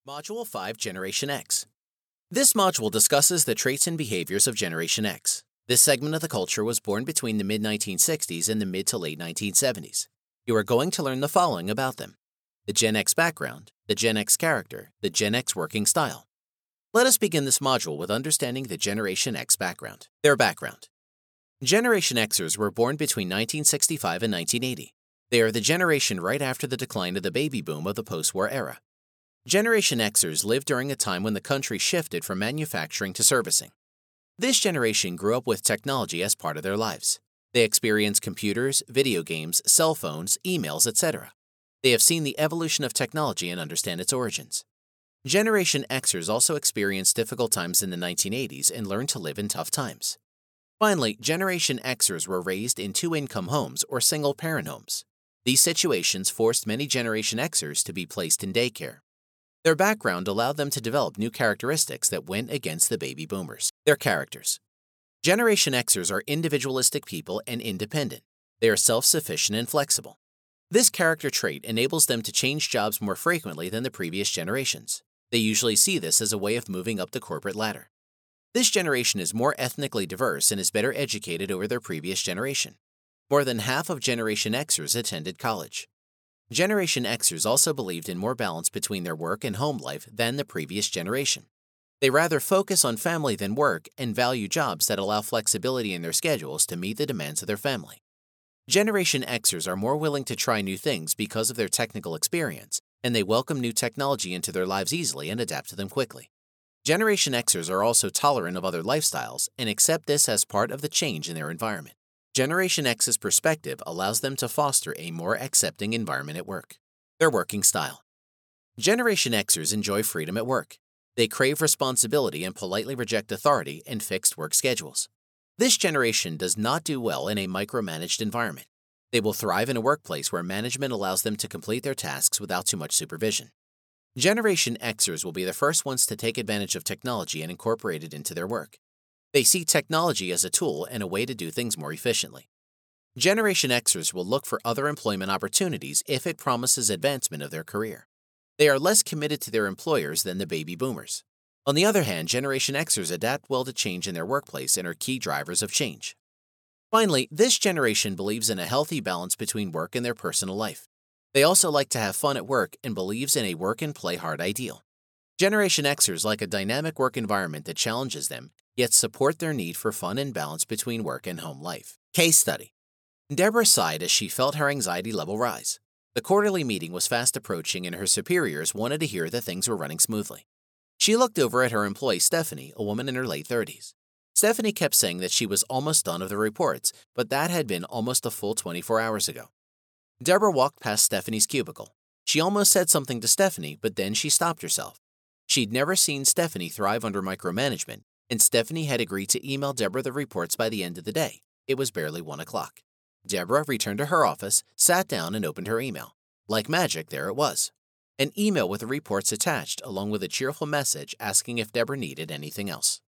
Module 5 Generation X. This module discusses the traits and behaviors of Generation X. This segment of the culture was born between the mid-1960s and the mid to late 1970s. You are going to learn the following about them: the Gen X background, the Gen X character, the Gen X working style. Let us begin this module with understanding the Generation X background. Their background. Generation Xers were born between 1965 and 1980. They are the generation right after the decline of the baby boom of the post-war era. Generation Xers lived during a time when the country shifted from manufacturing to servicing. This generation grew up with technology as part of their lives. They experienced computers, video games, cell phones, emails, etc. They have seen the evolution of technology and understand its origins. Generation Xers also experienced difficult times in the 1980s and learned to live in tough times. Finally, Generation Xers were raised in two-income homes or single-parent homes. These situations forced many Generation Xers to be placed in daycare. Their background allowed them to develop new characteristics that went against the baby boomers. Their characters. Generation Xers are individualistic people and independent. They are self-sufficient and flexible. This character trait enables them to change jobs more frequently than the previous generations. They usually see this as a way of moving up the corporate ladder. This generation is more ethnically diverse and is better educated over their previous generation. More than half of Generation Xers attended college. Generation Xers also believed in more balance between their work and home life than the previous generation. They rather focus on family than work and value jobs that allow flexibility in their schedules to meet the demands of their family. Generation Xers are more willing to try new things because of their technical experience, and they welcome new technology into their lives easily and adapt to them quickly. Generation Xers are also tolerant of other lifestyles and accept this as part of the change in their environment. Generation X's perspective allows them to foster a more accepting environment at work. Their working style. Generation Xers enjoy freedom at work. They crave responsibility and politely reject authority and fixed work schedules. This generation does not do well in a micromanaged environment. They will thrive in a workplace where management allows them to complete their tasks without too much supervision. Generation Xers will be the first ones to take advantage of technology and incorporate it into their work. They see technology as a tool and a way to do things more efficiently. Generation Xers will look for other employment opportunities if it promises advancement of their career. They are less committed to their employers than the baby boomers. On the other hand, Generation Xers adapt well to change in their workplace and are key drivers of change. Finally, this generation believes in a healthy balance between work and their personal life. They also like to have fun at work and believes in a work and play hard ideal. Generation Xers like a dynamic work environment that challenges them, yet support their need for fun and balance between work and home life. Case study. Deborah sighed as she felt her anxiety level rise. The quarterly meeting was fast approaching and her superiors wanted to hear that things were running smoothly. She looked over at her employee Stephanie, a woman in her late 30s. Stephanie kept saying that she was almost done with the reports, but that had been almost a full 24 hours ago. Deborah walked past Stephanie's cubicle. She almost said something to Stephanie, but then she stopped herself. She'd never seen Stephanie thrive under micromanagement, and Stephanie had agreed to email Deborah the reports by the end of the day. It was barely 1 o'clock. Deborah returned to her office, sat down, and opened her email. Like magic, there it was. An email with the reports attached, along with a cheerful message asking if Deborah needed anything else.